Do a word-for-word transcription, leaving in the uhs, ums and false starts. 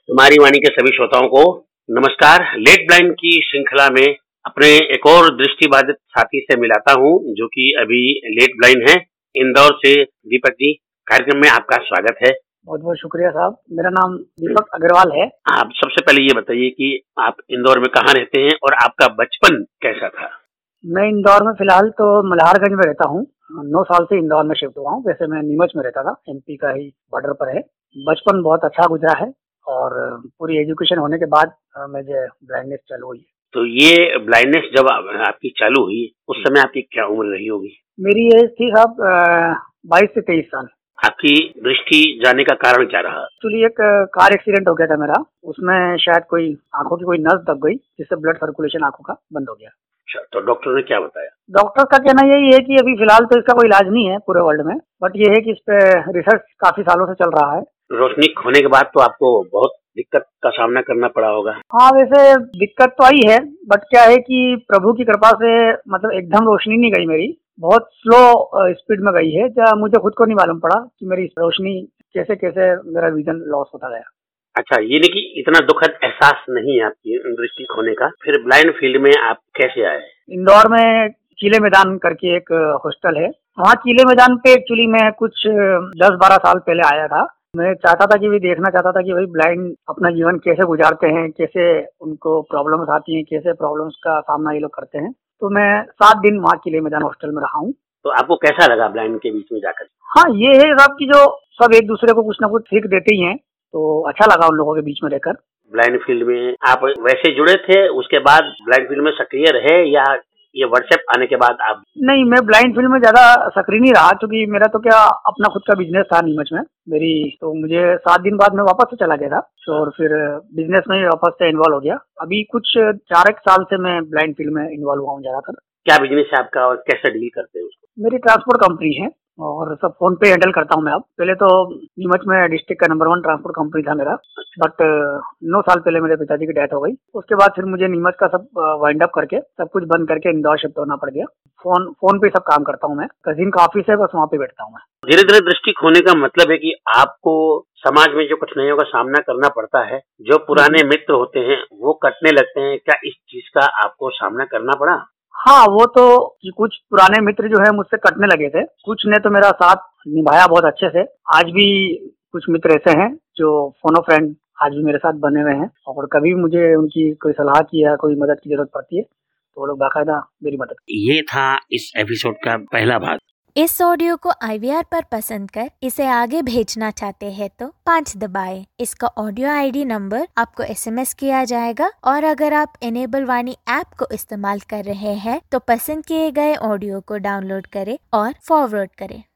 हमारी वाणी के सभी श्रोताओं को नमस्कार। लेट ब्लाइंड की श्रृंखला में अपने एक और दृष्टिबाधित साथी से मिलाता हूं जो कि अभी लेट ब्लाइंड हैं। इंदौर से दीपक जी, कार्यक्रम में आपका स्वागत है। बहुत बहुत शुक्रिया साहब। मेरा नाम दीपक अग्रवाल है। आप सबसे पहले ये बताइए कि आप इंदौर में कहाँ रहते हैं और आपका बचपन कैसा था? मैं इंदौर में फिलहाल तो मल्हारगंज में रहता हूँ। नौ साल से इंदौर में शिफ्ट हुआ हूँ। वैसे मैं नीमच में रहता था, एमपी का ही बॉर्डर पर है। बचपन बहुत अच्छा गुजरा है और पूरी एजुकेशन होने के बाद मुझे ब्लाइंडनेस चालू हुई। तो ये ब्लाइंडनेस जब आपकी चालू हुई उस समय आपकी क्या उम्र रही होगी? मेरी एज थी साहब बाईस से तेईस साल। आपकी दृष्टि जाने का कारण क्या रहा? एक्चुअली एक कार एक्सीडेंट हो गया था मेरा। उसमें शायद कोई आंखों की कोई नस दब गई जिससे ब्लड सर्कुलेशन आंखों का बंद हो गया। अच्छा, तो डॉक्टर ने क्या बताया? डॉक्टर का कहना यही है कि अभी फिलहाल तो इसका कोई इलाज नहीं है पूरे वर्ल्ड में, बट ये है कि इस पे रिसर्च काफी सालों से चल रहा है। रोशनी खोने के बाद तो आपको बहुत दिक्कत का सामना करना पड़ा होगा। हाँ, वैसे दिक्कत तो आई है, बट क्या है कि प्रभु की कृपा से मतलब एकदम रोशनी नहीं गई मेरी, बहुत स्लो स्पीड में गई है। जहाँ मुझे खुद को नहीं मालूम पड़ा कि मेरी रोशनी कैसे कैसे मेरा विजन लॉस होता गया। अच्छा, ये नहीं कि इतना दुखद एहसास नहीं है आपकी दृष्टि खोने का। फिर ब्लाइंड फील्ड में आप कैसे आए? इंदौर में किले मैदान करके एक हॉस्टल है, वहाँ किले मैदान पे एक्चुअली मैं कुछ दस बारह साल पहले आया था। मैं चाहता था कि भी देखना चाहता था कि भाई ब्लाइंड अपना जीवन कैसे गुजारते हैं, कैसे उनको प्रॉब्लम्स आती हैं, कैसे प्रॉब्लम्स का सामना ये लोग करते हैं। तो मैं सात दिन वहाँ किले मैदान हॉस्टल में रहा हूँ। तो आपको कैसा लगा ब्लाइंड के बीच में जाकर? हाँ, ये है साहब कि जो सब एक दूसरे को कुछ ना कुछ सीख देते ही हैं, तो अच्छा लगा उन लोगों के बीच में रहकर। ब्लाइंड फील्ड में आप वैसे जुड़े थे, उसके बाद ब्लाइंड फील्ड में सक्रिय रहे या ये व्हाट्सएप आने के बाद आप? नहीं, मैं ब्लाइंड फील्ड में ज्यादा सक्रिय नहीं रहा क्योंकि मेरा तो क्या अपना खुद का बिजनेस था नीमच में मेरी। तो मुझे सात दिन बाद मैं वापस से चला गया था और फिर बिजनेस में वापस से इन्वॉल्व हो गया। अभी कुछ चार एक साल से मैं ब्लाइंड फील्ड में इन्वॉल्व हुआ हूँ ज्यादातर। क्या बिजनेस है आपका और कैसे डील करते हैं उसको? मेरी ट्रांसपोर्ट कंपनी है और सब फोन पे हैंडल करता हूँ मैं। अब पहले तो नीमच में डिस्ट्रिक्ट का नंबर वन ट्रांसपोर्ट कंपनी था मेरा, बट नौ साल पहले मेरे पिताजी की डेथ हो गई। उसके बाद फिर मुझे नीमच का सब वाइंड अप करके सब कुछ बंद करके इंदौर शिफ्ट होना पड़ गया। फोन फोन पे सब काम करता हूँ मैं। कजिन का ऑफिस है, बस वहाँ पे बैठता हूँ मैं। धीरे धीरे दृष्टि खोने का मतलब है कि आपको समाज में जो कठिनाइयों का सामना करना पड़ता है, जो पुराने मित्र होते हैं वो कटने लगते हैं, क्या इस चीज का आपको सामना करना पड़ा? हाँ, वो तो कि कुछ पुराने मित्र जो है मुझसे कटने लगे थे, कुछ ने तो मेरा साथ निभाया बहुत अच्छे से। आज भी कुछ मित्र ऐसे हैं जो फोनो फ्रेंड आज भी मेरे साथ बने हुए हैं और कभी मुझे उनकी कोई सलाह की या कोई मदद की जरूरत पड़ती है तो वो लोग बाकायदा मेरी मदद। ये था इस एपिसोड का पहला भाग। इस ऑडियो को आई वी आर पर पसंद कर इसे आगे भेजना चाहते हैं तो पाँच दबाएं। इसका ऑडियो आईडी नंबर आपको एसएमएस किया जाएगा और अगर आप इनेबल वाणी ऐप को इस्तेमाल कर रहे हैं तो पसंद किए गए ऑडियो को डाउनलोड करें और फॉरवर्ड करें।